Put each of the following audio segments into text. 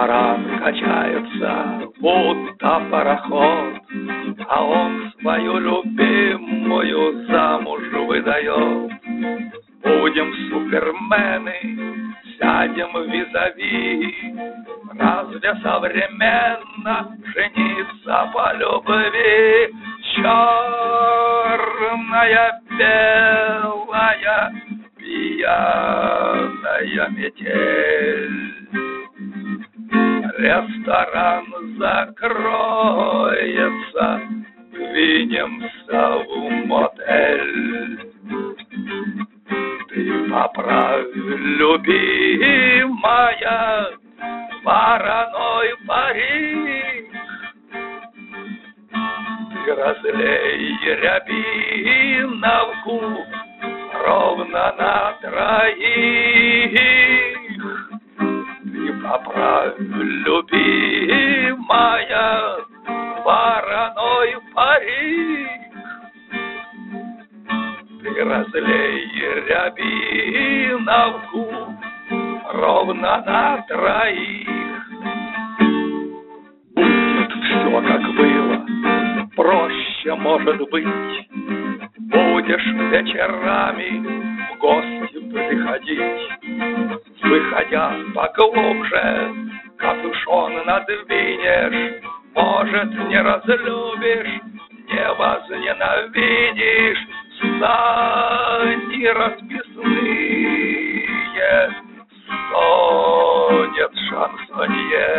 Баран качается, будто пароход, а он свою любимую замуж выдает. Будем супермены, сядем визави. Разве современно жениться по любви? Черная, белая, пьяная метель. Ресторан закроется, двинемся в мотель. Ты поправь, любимая, вороной парик. Ты разлей рябиновку ровно на троих. Ты поправь, любимая, вороной парик. Ты разлей рябиновку ровно на троих. Будет все, как было, проще может быть. Будешь вечерами в гости приходить. Выходя поглубже, капюшон надвинешь. Может, не разлюбишь, не возненавидишь. Сани расписные стонет шансонье.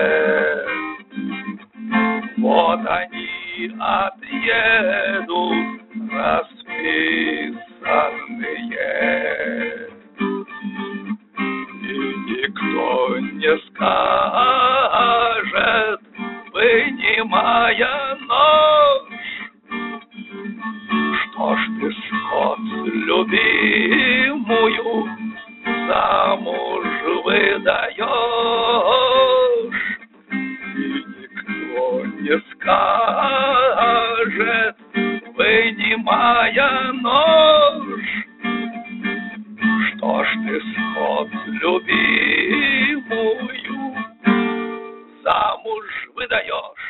Вот они отъедут расписанные, и никто не скажет, вынимая нож: что ж ты, скот, любимую замуж выдаешь? И никто не скажет, вынимая нож: что ж ты, скот, любимую замуж выдаешь?